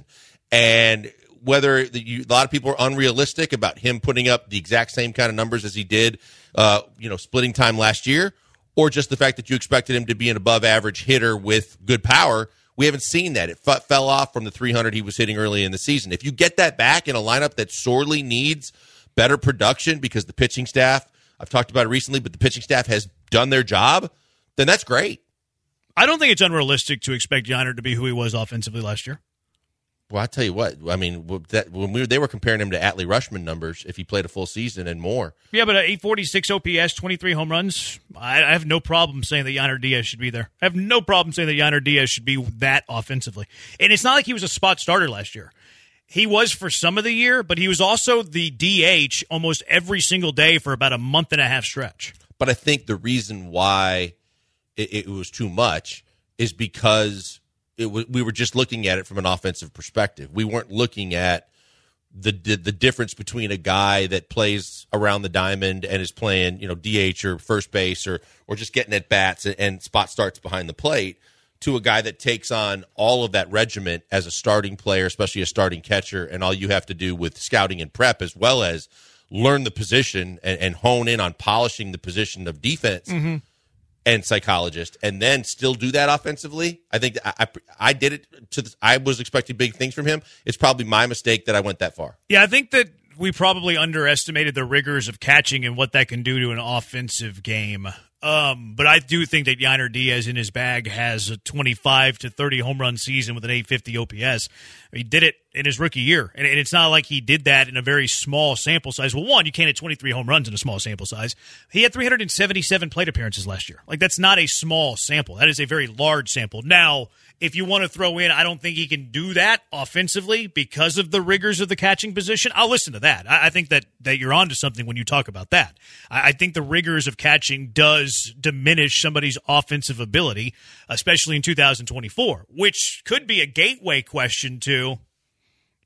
And whether the, you, a lot of people are unrealistic about him putting up the exact same kind of numbers as he did, uh, you know, splitting time last year, or just the fact that you expected him to be an above-average hitter with good power, we haven't seen that. It f- fell off from the three hundred he was hitting early in the season. If you get that back in a lineup that sorely needs better production because the pitching staff, I've talked about it recently, but the pitching staff has done their job, then that's great. I don't think it's unrealistic to expect Yainer to be who he was offensively last year. Well, I tell you what, I mean, that, when we were, they were comparing him to Atlee Rushman numbers if he played a full season and more. Yeah, but eight forty-six O P S, twenty-three home runs, I, I have no problem saying that Yainer Diaz should be there. I have no problem saying that Yainer Diaz should be that offensively. And it's not like he was a spot starter last year. He was for some of the year, but he was also the D H almost every single day for about a month and a half stretch. But I think the reason why it, it was too much is because it w- we were just looking at it from an offensive perspective. We weren't looking at the, the the difference between a guy that plays around the diamond and is playing, you know, D H or first base or or just getting at bats and, and spot starts behind the plate, to a guy that takes on all of that regiment as a starting player, especially a starting catcher, and all you have to do with scouting and prep as well as learn the position and, and hone in on polishing the position of defense mm-hmm. and psychologist, and then still do that offensively. I think I, I, I did it to the, I was expecting big things from him. It's probably my mistake that I went that far. Yeah, I think that we probably underestimated the rigors of catching and what that can do to an offensive game. Um, but I do think that Yainer Diaz in his bag has a twenty-five to thirty home run season with an eight fifty O P S. He did it in his rookie year, and it's not like he did that in a very small sample size. Well, one, you can't hit twenty-three home runs in a small sample size. He had three hundred seventy-seven plate appearances last year. Like, that's not a small sample. That is a very large sample. Now, if you want to throw in, I don't think he can do that offensively because of the rigors of the catching position, I'll listen to that. I, I think that, that you're onto something when you talk about that. I, I think the rigors of catching does diminish somebody's offensive ability, especially in two thousand twenty-four, which could be a gateway question to,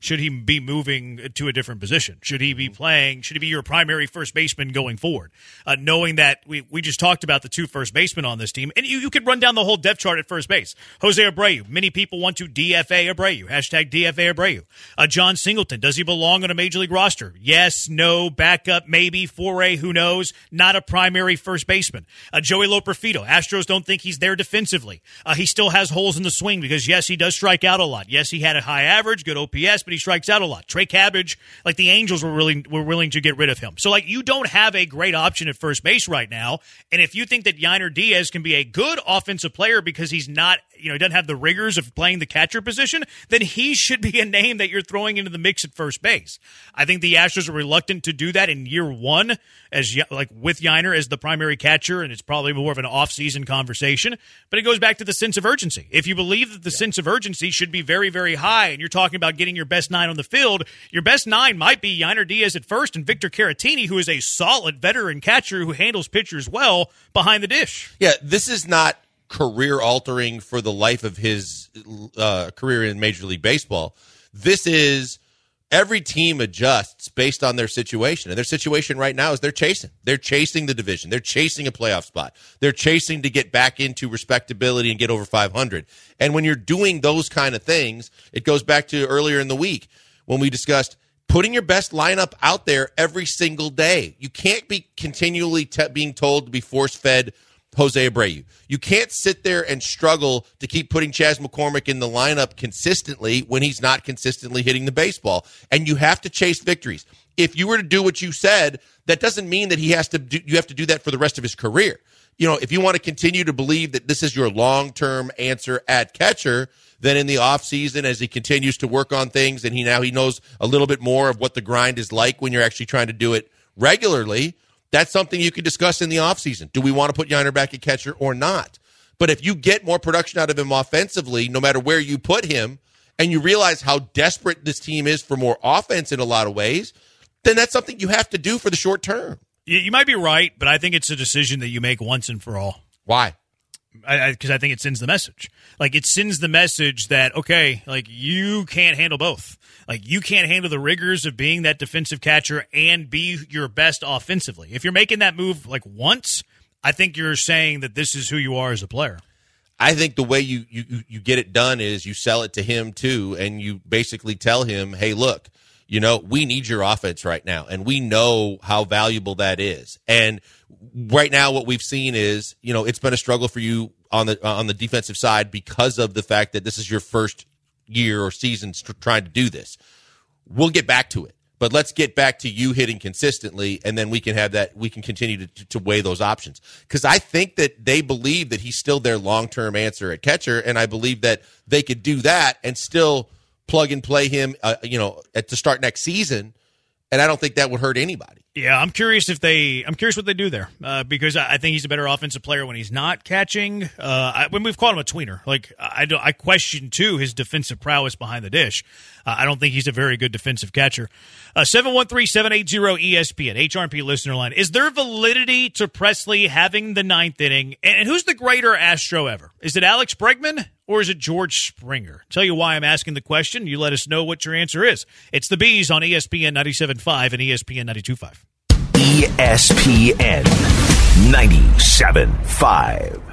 Should he be moving to a different position? Should he be playing? Should he be your primary first baseman going forward? Uh, knowing that we, we just talked about the two first basemen on this team, and you, you could run down the whole depth chart at first base. Jose Abreu. Many people want to D F A Abreu. Hashtag D F A Abreu. Uh, John Singleton. Does he belong on a major league roster? Yes, no, backup, maybe, foray, who knows? Not a primary first baseman. Uh, Joey Loperfido. Astros don't think he's there defensively. Uh, he still has holes in the swing because, yes, he does strike out a lot. Yes, he had a high average, good O P S, but he strikes out a lot. Trey Cabbage, like the Angels were really were willing to get rid of him. So, like, you don't have a great option at first base right now. And if you think that Yainer Diaz can be a good offensive player because he's not, you know, he doesn't have the rigors of playing the catcher position, then he should be a name that you're throwing into the mix at first base. I think the Astros are reluctant to do that in year one, as like with Yainer as the primary catcher, and it's probably more of an off-season conversation. But it goes back to the sense of urgency. If you believe that the yeah. sense of urgency should be very, very high, and you're talking about getting your best nine on the field, your best nine might be Yainer Diaz at first and Victor Caratini, who is a solid veteran catcher who handles pitchers well behind the dish. Yeah, this is not career-altering for the life of his uh, career in Major League Baseball. This is every team adjusts based on their situation. And their situation right now is they're chasing. They're chasing the division. They're chasing a playoff spot. They're chasing to get back into respectability and get over five hundred. And when you're doing those kind of things, it goes back to earlier in the week when we discussed putting your best lineup out there every single day. You can't be continually te- being told to be force-fed Jose Abreu. You can't sit there and struggle to keep putting Chas McCormick in the lineup consistently when he's not consistently hitting the baseball. And you have to chase victories. If you were to do what you said, that doesn't mean that he has to do, you have to do that for the rest of his career. You know, if you want to continue to believe that this is your long-term answer at catcher, then in the offseason, as he continues to work on things and he now he knows a little bit more of what the grind is like when you're actually trying to do it regularly, that's something you can discuss in the offseason. Do we want to put Yainer back at catcher or not? But if you get more production out of him offensively, no matter where you put him, and you realize how desperate this team is for more offense in a lot of ways, then that's something you have to do for the short term. You might be right, but I think it's a decision that you make once and for all. Why? Because I, I, I think it sends the message. Like, it sends the message that, okay, like, you can't handle both. Like, you can't handle the rigors of being that defensive catcher and be your best offensively. If you're making that move, like, once, I think you're saying that this is who you are as a player. I think the way you, you, you get it done is you sell it to him, too, and you basically tell him, hey, look, you know, we need your offense right now, and we know how valuable that is. And right now what we've seen is, you know, it's been a struggle for you on the on the defensive side because of the fact that this is your first year or season trying to do this. We'll get back to it, but let's get back to you hitting consistently, and then we can have that. We can continue to, to weigh those options, because I think that they believe that he's still their long-term answer at catcher, and I believe that they could do that and still plug and play him, uh, you know, at to start next season, and I don't think that would hurt anybody. Yeah, I'm curious if they. I'm curious what they do there uh, because I think he's a better offensive player when he's not catching. Uh, I, when we've called him a tweener, like I, do, I question too his defensive prowess behind the dish. Uh, I don't think he's a very good defensive catcher. Seven one three seven eight zero E S P N H R P listener line. Is there validity to Presley having the ninth inning? And who's the greater Astro ever? Is it Alex Bregman or is it George Springer? Tell you why I'm asking the question. You let us know what your answer is. It's the Bees on E S P N ninety-seven point five and E S P N ninety-two point five. E S P N ninety-seven point five.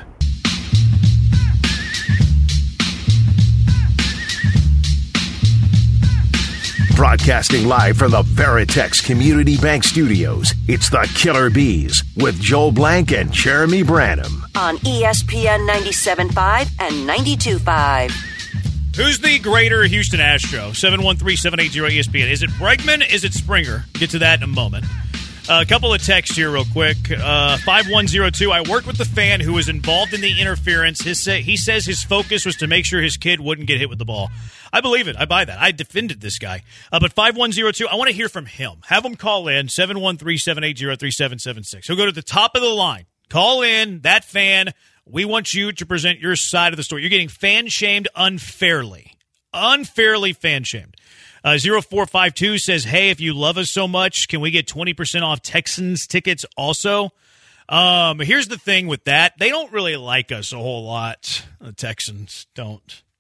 Broadcasting live from the Veritex Community Bank Studios, it's the Killer Bees with Joel Blank and Jeremy Branham. On E S P N ninety-seven point five and ninety-two point five. Who's the greater Houston Astro? seven one three seven eight zero E S P N. Is it Bregman? Is it Springer? Get to that in a moment. A uh, couple of texts here real quick. Uh, five one zero two, I worked with the fan who was involved in the interference. His say, He says his focus was to make sure his kid wouldn't get hit with the ball. I believe it. I buy that. I defended this guy. Uh, but five one zero two, I want to hear from him. Have him call in, seven one three seven eight zero three seven seven six. He'll go to the top of the line. Call in, that fan. We want you to present your side of the story. You're getting fan-shamed unfairly. Unfairly fan-shamed. Uh, zero four five two says, hey, if you love us so much, can we get twenty percent off Texans tickets also? Um, here's the thing with that. They don't really like us a whole lot. The Texans don't.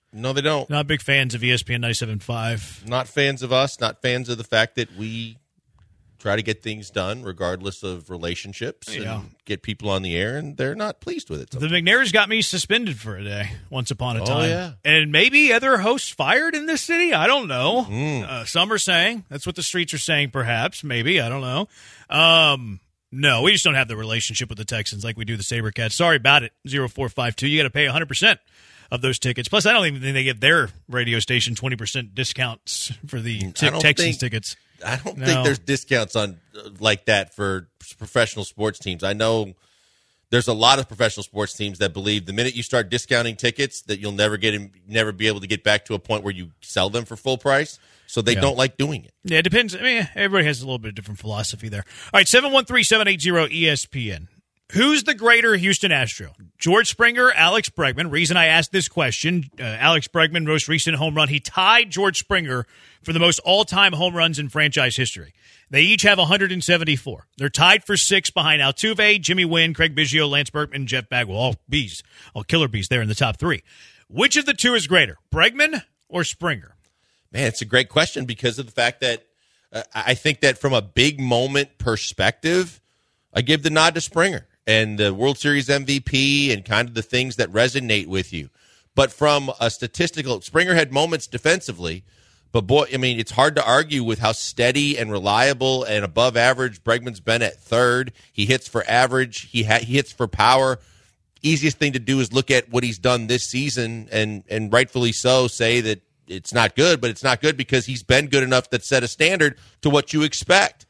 No, they don't. Not big fans of E S P N ninety-seven point five. Not fans of us, not fans of the fact that we try to get things done regardless of relationships Yeah. and get people on the air, and they're not pleased with it. The McNairs got me suspended for a day once upon a Oh, time. yeah. And maybe other hosts fired in this city. I don't know. Mm. Uh, some are saying. That's what the streets are saying, perhaps. Maybe. I don't know. Um, no, we just don't have the relationship with the Texans like we do the SaberCats. Sorry about it. zero four five two. You got to pay one hundred percent of those tickets. Plus, I don't even think they give their radio station twenty percent discounts for the I t- don't Texans think- tickets. I don't No. think there's discounts on uh, like that for professional sports teams. I know there's a lot of professional sports teams that believe the minute you start discounting tickets that you'll never get in, never be able to get back to a point where you sell them for full price. So they Yeah. don't like doing it. Yeah, it depends. I mean, everybody has a little bit of different philosophy there. All right, seven one three, seven eight zero, E S P N. Who's the greater Houston Astro? George Springer, Alex Bregman. Reason I asked this question, uh, Alex Bregman, most recent home run. He tied George Springer for the most all-time home runs in franchise history. They each have one hundred seventy-four. They're tied for six behind Altuve, Jimmy Wynn, Craig Biggio, Lance Berkman, Jeff Bagwell. All bees, all killer bees there in the top three. Which of the two is greater, Bregman or Springer? Man, it's a great question because of the fact that uh, I think that from a big moment perspective, I give the nod to Springer and the World Series M V P and kind of the things that resonate with you. But from a statistical, Springer had moments defensively, but boy, I mean, it's hard to argue with how steady and reliable and above average Bregman's been at third. He hits for average. He ha- he hits for power. Easiest thing to do is look at what he's done this season and, and rightfully so say that it's not good, but it's not good because he's been good enough that set a standard to what you expect.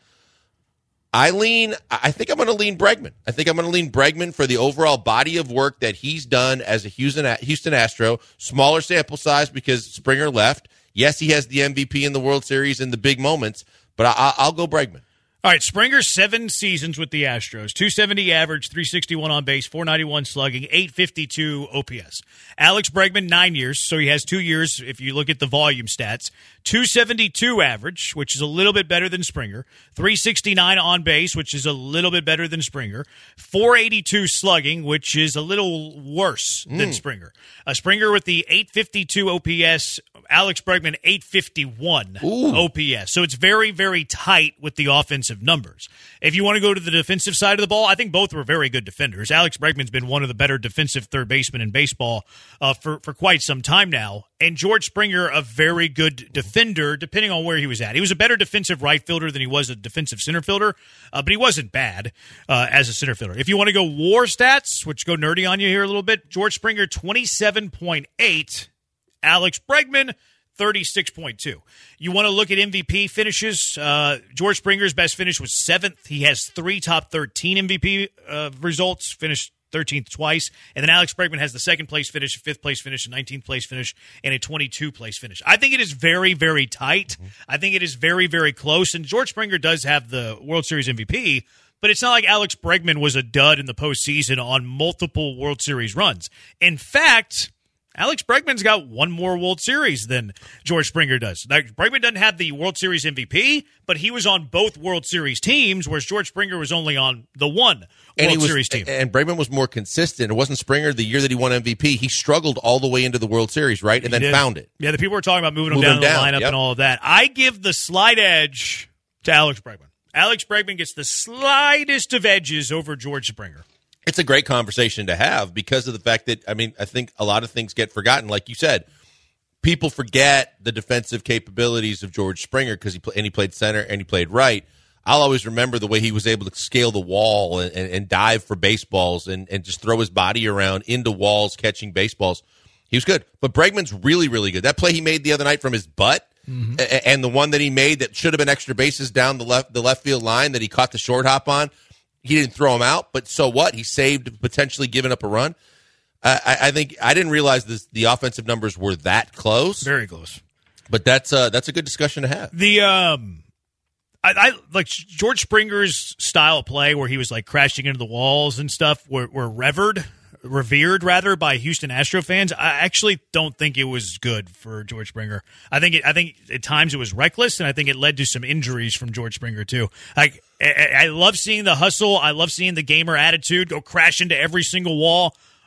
I lean, I think I'm going to lean Bregman. I think I'm going to lean Bregman for the overall body of work that he's done as a Houston, Houston Astro. Smaller sample size because Springer left. Yes, he has the M V P in the World Series in the big moments, but I, I'll go Bregman. All right, Springer, seven seasons with the Astros. two seventy average, three sixty-one on base, four ninety-one slugging, eight fifty-two O P S. Alex Bregman, nine years, so he has two years if you look at the volume stats. two seventy-two average, which is a little bit better than Springer. three sixty-nine on base, which is a little bit better than Springer. four eighty-two slugging, which is a little worse than Mm. Springer. Uh, Springer with the eight fifty-two O P S, Alex Bregman eight fifty-one Ooh. O P S. So it's very, very tight with the offensive numbers. If you want to go to the defensive side of the ball, I think both were very good defenders. Alex Bregman's been one of the better defensive third basemen in baseball uh, for, for quite some time now. And George Springer, a very good defender, depending on where he was at. He was a better defensive right fielder than he was a defensive center fielder, uh, but he wasn't bad uh, as a center fielder. If you want to go WAR stats, which go nerdy on you here a little bit, George Springer, twenty-seven point eight. Alex Bregman, thirty-six point two. You want to look at M V P finishes. Uh, George Springer's best finish was seventh. He has three top thirteen M V P uh, results, finished thirteenth twice. And then Alex Bregman has the second place finish, a fifth place finish, a nineteenth place finish, and a twenty-two place finish. I think it is very, very tight. I think it is very, very close. And George Springer does have the World Series M V P, but it's not like Alex Bregman was a dud in the postseason on multiple World Series runs. In fact, Alex Bregman's got one more World Series than George Springer does. Now, Bregman doesn't have the World Series M V P, but he was on both World Series teams, whereas George Springer was only on the one And World he was, Series team. And Bregman was more consistent. It wasn't Springer the year that he won M V P. He struggled all the way into the World Series, right? And He then did. found it. Yeah, the people were talking about moving him Move down him the down, lineup yep. and all of that. I give the slight edge to Alex Bregman. Alex Bregman gets the slightest of edges over George Springer. It's a great conversation to have because of the fact that, I mean, I think a lot of things get forgotten. Like you said, people forget the defensive capabilities of George Springer because he, play, and he played center and he played right. I'll always remember the way he was able to scale the wall and, and, and dive for baseballs and, and just throw his body around into walls, catching baseballs. He was good. But Bregman's really, really good. That play he made the other night from his butt, mm-hmm. a- and the one that he made that should have been extra bases down the left the left field line that he caught the short hop on, he didn't throw him out, but so what? He saved potentially giving up a run. Uh, I, I think I didn't realize this, the offensive numbers were that close. Very close. But that's uh, that's a good discussion to have. The um, I, I like George Springer's style of play where he was like crashing into the walls and stuff were, were revered, revered rather by Houston Astro fans. I actually don't think it was good for George Springer. I think it, I think at times it was reckless, and I think it led to some injuries from George Springer too. Like I, I love seeing the hustle. I love seeing the gamer attitude go crash into every single wall.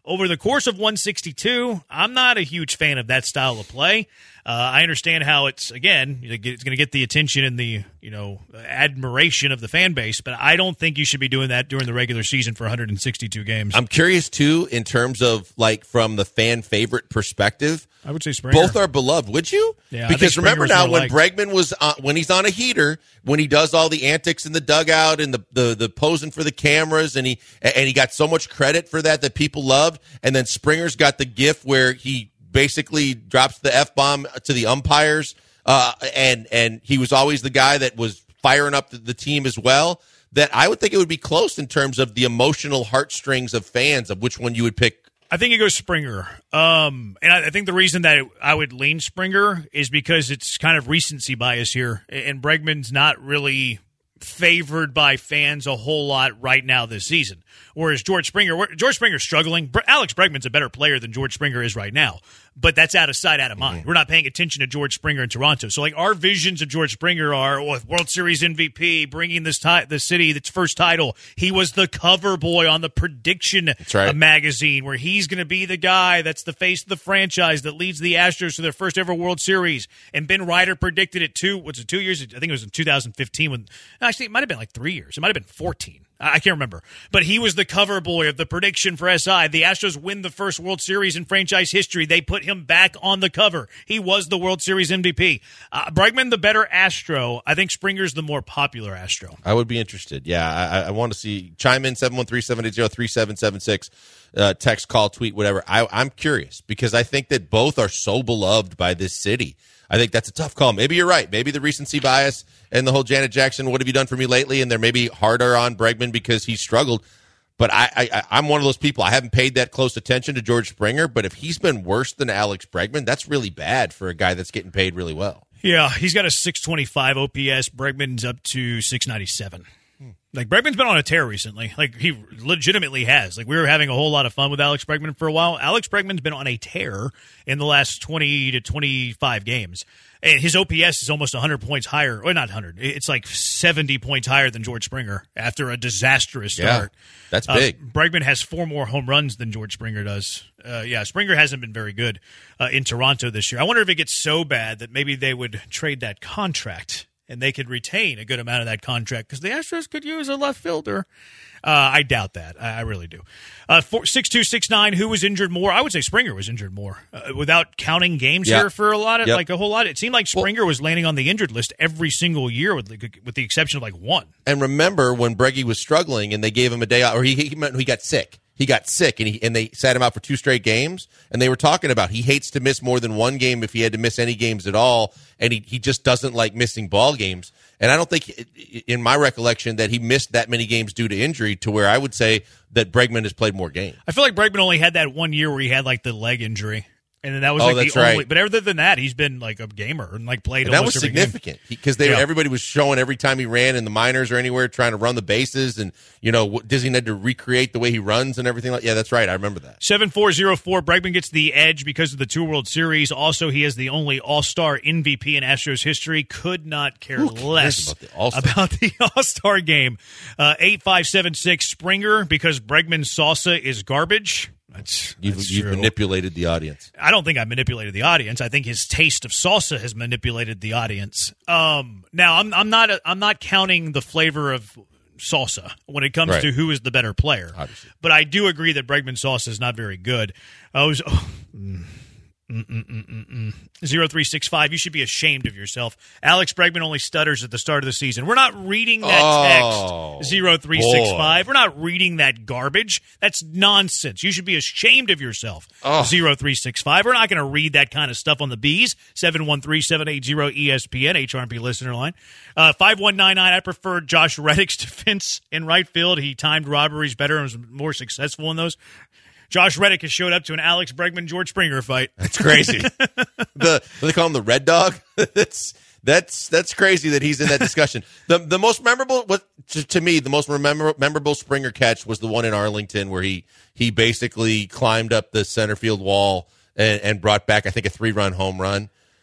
over the course of one sixty-two, I'm not a huge fan of that style of play. Uh, I understand how it's, again, it's going to get the attention and the, you know, admiration of the fan base, but I don't think you should be doing that during the regular season for one hundred sixty-two games. I'm curious, too, in terms of, like, from the fan favorite perspective. I would say Springer. Both are beloved, would you? Yeah, because remember now when liked. Bregman was uh, when he's on a heater, when he does all the antics in the dugout and the, the the posing for the cameras, and he and he got so much credit for that that people loved, and then Springer's got the gif where he basically drops the F-bomb to the umpires, uh, and and he was always the guy that was firing up the, the team as well, that I would think it would be close in terms of the emotional heartstrings of fans of which one you would pick. I think it goes Springer. Um, and I, I think the reason that I would lean Springer is because it's kind of recency bias here. And Bregman's not really favored by fans a whole lot right now this season. Whereas George Springer, George Springer's struggling. Alex Bregman's a better player than George Springer is right now. But that's out of sight, out of mind. Mm-hmm. We're not paying attention to George Springer in Toronto. So, like, our visions of George Springer are oh, World Series M V P, bringing this ti- the city its first title. He was the cover boy on the Prediction that's right. uh, magazine, where he's going to be the guy that's the face of the franchise that leads the Astros to their first ever World Series. And Ben Ryder predicted it two. What's it? Two years? I think it was in two thousand fifteen. When actually, it might have been like three years. It might have been fourteen. I can't remember. But he was the cover boy of the prediction for S I. The Astros win the first World Series in franchise history. They put him back on the cover. He was the World Series M V P. Uh, Bregman, the better Astro. I think Springer's the more popular Astro. I would be interested. Yeah, I, I want to see. Chime in, seven one three, seven eight zero, three seven seven six. Uh, text, call, tweet, whatever. I, I'm curious because I think that both are so beloved by this city. I think that's a tough call. Maybe you're right. Maybe the recency bias and the whole Janet Jackson, what have you done for me lately? And they're maybe harder on Bregman because he struggled. But I, I, I'm one of those people. I haven't paid that close attention to George Springer. But if he's been worse than Alex Bregman, that's really bad for a guy that's getting paid really well. Yeah, he's got a six twenty-five O P S. Bregman's up to six ninety-seven. Like, Bregman's been on a tear recently. Like, he legitimately has. Like, we were having a whole lot of fun with Alex Bregman for a while. Alex Bregman's been on a tear in the last twenty to twenty-five games. And his O P S is almost one hundred points higher. Or not one hundred. It's like seventy points higher than George Springer after a disastrous start. Yeah, that's big. Uh, Bregman has four more home runs than George Springer does. Uh, yeah, Springer hasn't been very good uh, in Toronto this year. I wonder if it gets so bad that maybe they would trade that contract and they could retain a good amount of that contract because the Astros could use a left fielder. Uh, I doubt that. I, I really do. Uh, six two six nine, who was injured more? I would say Springer was injured more. Uh, without counting games yep. here for a lot of, yep. like a whole lot. It seemed like Springer well, was landing on the injured list every single year with the, with the exception of like one. And remember when Breggy was struggling and they gave him a day out, or he, he, he got sick. He got sick, and he and they sat him out for two straight games, and they were talking about he hates to miss more than one game if he had to miss any games at all, and he, he just doesn't like missing ball games. And I don't think, in my recollection, that he missed that many games due to injury to where I would say that Bregman has played more games. I feel like Bregman only had that one year where he had like the leg injury. And then that was oh, like that's the right. only. But other than that, he's been like a gamer and like played. And that was every significant because they yeah. everybody was showing every time he ran in the minors or anywhere trying to run the bases, and you know Disney had to recreate the way he runs and everything like. Yeah, that's right. I remember that. Seven four zero four. Bregman gets the edge because of the two World Series. Also, he is the only All Star M V P in Astros history. Could not care less about the All-Star, about the All-Star game. Uh, eight five seven six Springer because Bregman's salsa is garbage. That's, you've, that's you've true. manipulated the audience. I don't think I manipulated the audience. I think his taste of salsa has manipulated the audience. Um, now, I'm, I'm not a, I'm not counting the flavor of salsa when it comes right. to who is the better player. Obviously. But I do agree that Bregman's salsa is not very good. I was. Oh, mm. Mm-mm-mm-mm-mm. zero three six five, you should be ashamed of yourself. Alex Bregman only stutters at the start of the season. We're not reading that oh, text, zero three six five. We're not reading that garbage. That's nonsense. You should be ashamed of yourself, oh. zero three six five. We're not going to read that kind of stuff on the bees, seven one three, seven eight zero, E S P N, H R M P listener line. Uh, five one nine nine, I prefer Josh Reddick's defense in right field. He timed robberies better and was more successful in those. Josh Reddick has showed up to an Alex Bregman George Springer fight. That's crazy. the they call him the Red Dog. that's that's that's crazy that he's in that discussion. the The most memorable, what to, to me, the most remember, memorable Springer catch was the one in Arlington where he he basically climbed up the center field wall and, and brought back, I think, a three run home run.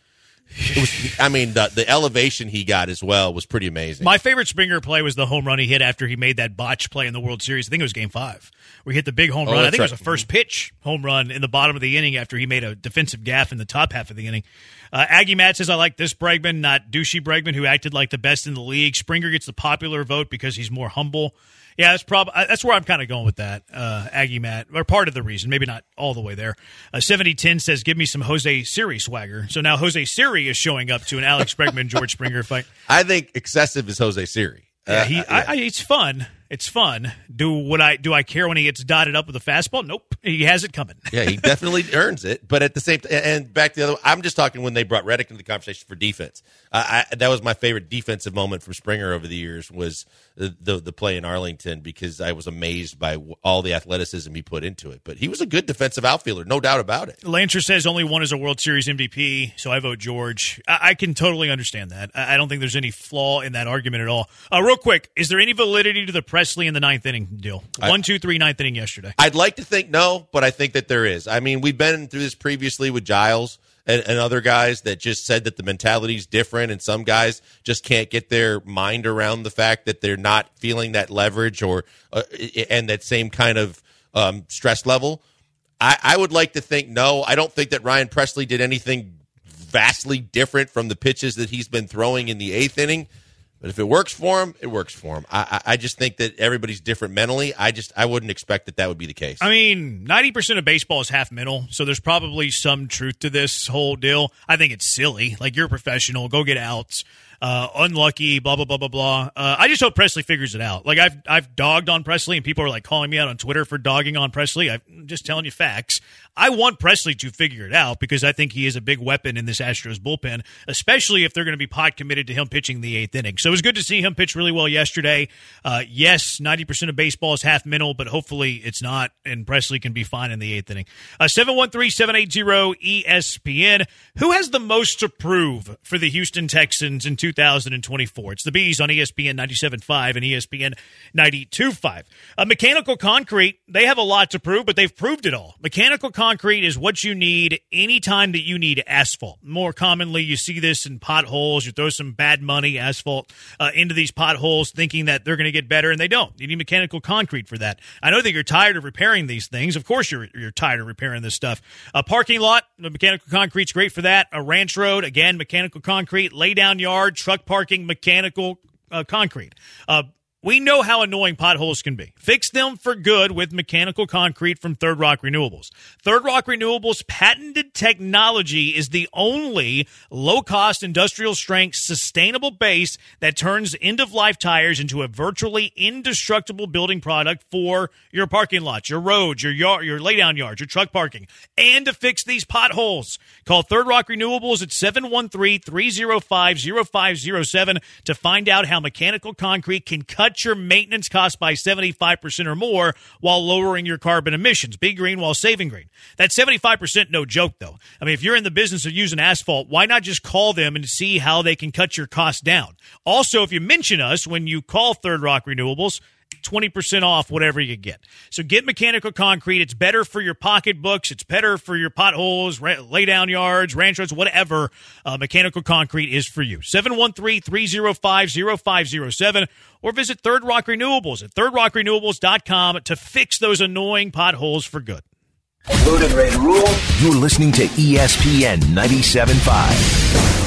It was, I mean, the, the elevation he got as well was pretty amazing. My favorite Springer play was the home run he hit after he made that botch play in the World Series. I think it was Game Five, where he hit the big home oh, run. I think right. it was a first pitch home run in the bottom of the inning after he made a defensive gaffe in the top half of the inning. Uh, Aggie Matt says, I like this Bregman, not douchey Bregman, who acted like the best in the league. Springer gets the popular vote because he's more humble. Yeah, that's prob- that's where I'm kind of going with that, uh, Aggie Matt, or part of the reason, maybe not all the way there. Uh, seventy ten says, give me some Jose Siri swagger. So now Jose Siri is showing up to an Alex Bregman, George Springer fight. I think excessive is Jose Siri. Yeah, he, uh, yeah. I, I, it's fun. It's fun. Do what I do? I care when he gets dotted up with a fastball? Nope. He has it coming. Yeah, he definitely earns it. But at the same time, and back to the other, I'm just talking when they brought Reddick into the conversation for defense. Uh, I, that was my favorite defensive moment from Springer over the years was the, the the play in Arlington because I was amazed by all the athleticism he put into it. But he was a good defensive outfielder, no doubt about it. Lancer says only one is a World Series M V P, so I vote George. I, I can totally understand that. I, I don't think there's any flaw in that argument at all. Uh, real quick, is there any validity to the Presley in the ninth inning deal? I, One, two, three, ninth inning yesterday. I'd like to think no, but I think that there is. I mean, we've been through this previously with Giles and, and other guys that just said that the mentality is different, and some guys just can't get their mind around the fact that they're not feeling that leverage or uh, and that same kind of um, stress level. I, I would like to think no. I don't think that Ryan Presley did anything vastly different from the pitches that he's been throwing in the eighth inning. But if it works for him, it works for him. I, I just think that everybody's different mentally. I just I wouldn't expect that that would be the case. I mean, ninety percent of baseball is half mental, so there's probably some truth to this whole deal. I think it's silly. Like, you're a professional. Go get outs. Uh, unlucky, blah, blah, blah, blah, blah. Uh, I just hope Presley figures it out. Like, I've I've dogged on Presley, and people are, like, calling me out on Twitter for dogging on Presley. I'm just telling you facts. I want Presley to figure it out because I think he is a big weapon in this Astros bullpen, especially if they're going to be pot committed to him pitching the eighth inning. So it was good to see him pitch really well yesterday. Uh, yes, ninety percent of baseball is half mental, but hopefully it's not, and Presley can be fine in the eighth inning. Uh, seven one three, seven eight zero, E S P N. Who has the most to prove for the Houston Texans in two thousand twenty-four? It's the Bees on E S P N ninety-seven point five and E S P N ninety-two point five. Uh, mechanical concrete, they have a lot to prove, but they've proved it all. Mechanical concrete is what you need anytime that you need asphalt. More commonly, you see this in potholes. You throw some bad money asphalt uh, into these potholes thinking that they're going to get better, and they don't. You need mechanical concrete for that. I know that you're tired of repairing these things. Of course you're you're tired of repairing this stuff. A parking lot, the mechanical concrete's great for that. A ranch road, again, mechanical concrete. Lay down yard, truck parking, mechanical uh, concrete. Uh, We know how annoying potholes can be. Fix them for good with mechanical concrete from Third Rock Renewables. Third Rock Renewables' patented technology is the only low-cost, industrial-strength, sustainable base that turns end-of-life tires into a virtually indestructible building product for your parking lots, your roads, your yard, your lay-down yards, your truck parking, and to fix these potholes. Call Third Rock Renewables at seven one three, three oh five, oh five oh seven to find out how mechanical concrete can cut your maintenance costs by seventy-five percent or more while lowering your carbon emissions. Be green while saving green. That seventy-five percent, no joke, though. I mean, if you're in the business of using asphalt, why not just call them and see how they can cut your costs down? Also, if you mention us when you call Third Rock Renewables, twenty percent off whatever you get. So get mechanical concrete. It's better for your pocketbooks. It's better for your potholes, ra- lay down yards, ranch roads, whatever. Uh, mechanical concrete is for you. seven one three, three oh five, oh five oh seven or visit Third Rock Renewables at third rock renewables dot com to fix those annoying potholes for good. Loaded, ready to rule. You're listening to E S P N ninety-seven point five.